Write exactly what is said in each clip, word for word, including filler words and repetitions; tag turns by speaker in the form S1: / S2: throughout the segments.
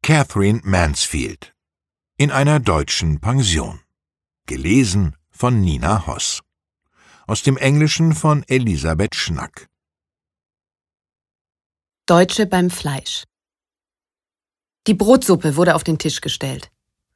S1: Catherine Mansfield. In einer deutschen Pension. Gelesen von Nina Hoss. Aus dem Englischen von Elisabeth Schnack.
S2: Deutsche beim Fleisch. Die Brotsuppe wurde auf den Tisch gestellt.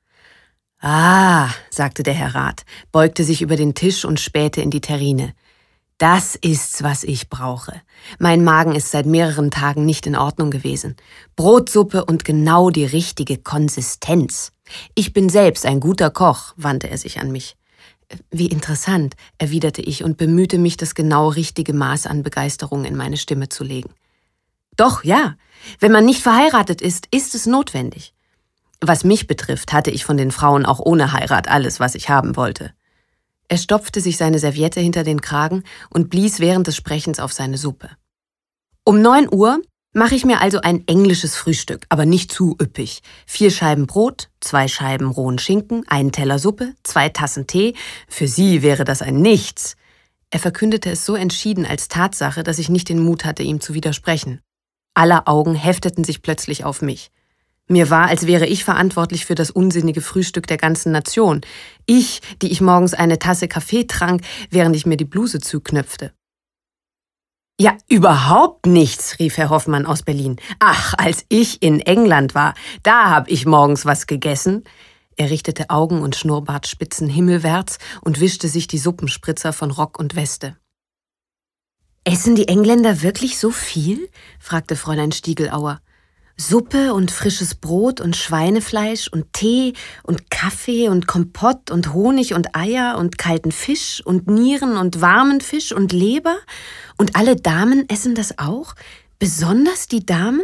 S2: »Ah«, sagte der Herr Rat, beugte sich über den Tisch und spähte in die Terrine. »Das ist's, was ich brauche. Mein Magen ist seit mehreren Tagen nicht in Ordnung gewesen. Brotsuppe und genau die richtige Konsistenz. Ich bin selbst ein guter Koch«, wandte er sich an mich. »Wie interessant«, erwiderte ich und bemühte mich, das genau richtige Maß an Begeisterung in meine Stimme zu legen. »Doch, ja. Wenn man nicht verheiratet ist, ist es notwendig. Was mich betrifft, hatte ich von den Frauen auch ohne Heirat alles, was ich haben wollte.« Er stopfte sich seine Serviette hinter den Kragen und blies während des Sprechens auf seine Suppe. »Um neun Uhr mache ich mir also ein englisches Frühstück, aber nicht zu üppig. Vier Scheiben Brot, zwei Scheiben rohen Schinken, einen Teller Suppe, zwei Tassen Tee. Für Sie wäre das ein Nichts.« Er verkündete es so entschieden als Tatsache, dass ich nicht den Mut hatte, ihm zu widersprechen. Aller Augen hefteten sich plötzlich auf mich. Mir war, als wäre ich verantwortlich für das unsinnige Frühstück der ganzen Nation. Ich, die ich morgens eine Tasse Kaffee trank, während ich mir die Bluse zuknöpfte. »Ja, überhaupt nichts«, rief Herr Hoffmann aus Berlin. »Ach, als ich in England war, da hab ich morgens was gegessen.« Er richtete Augen und Schnurrbartspitzen himmelwärts und wischte sich die Suppenspritzer von Rock und Weste. »Essen die Engländer wirklich so viel?« fragte Fräulein Stiegelauer. »Suppe und frisches Brot und Schweinefleisch und Tee und Kaffee und Kompott und Honig und Eier und kalten Fisch und Nieren und warmen Fisch und Leber? Und alle Damen essen das auch? Besonders die Damen?«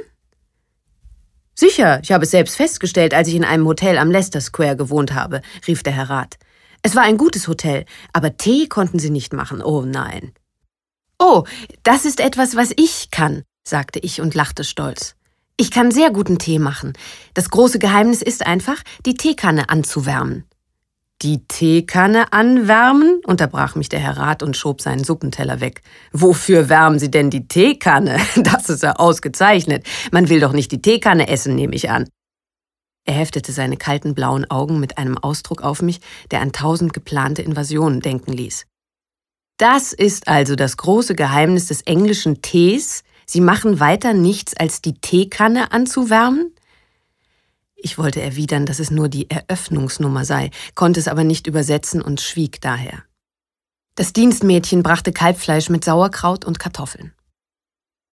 S2: »Sicher, ich habe es selbst festgestellt, als ich in einem Hotel am Leicester Square gewohnt habe«, rief der Herr Rat. »Es war ein gutes Hotel, aber Tee konnten sie nicht machen, oh nein.« »Oh, das ist etwas, was ich kann«, sagte ich und lachte stolz. »Ich kann sehr guten Tee machen. Das große Geheimnis ist einfach, die Teekanne anzuwärmen.« »Die Teekanne anwärmen?«, unterbrach mich der Herr Rat und schob seinen Suppenteller weg. »Wofür wärmen Sie denn die Teekanne? Das ist ja ausgezeichnet. Man will doch nicht die Teekanne essen, nehme ich an.« Er heftete seine kalten blauen Augen mit einem Ausdruck auf mich, der an tausend geplante Invasionen denken ließ. »Das ist also das große Geheimnis des englischen Tees? Sie machen weiter nichts, als die Teekanne anzuwärmen?« Ich wollte erwidern, dass es nur die Eröffnungsnummer sei, konnte es aber nicht übersetzen und schwieg daher. Das Dienstmädchen brachte Kalbfleisch mit Sauerkraut und Kartoffeln.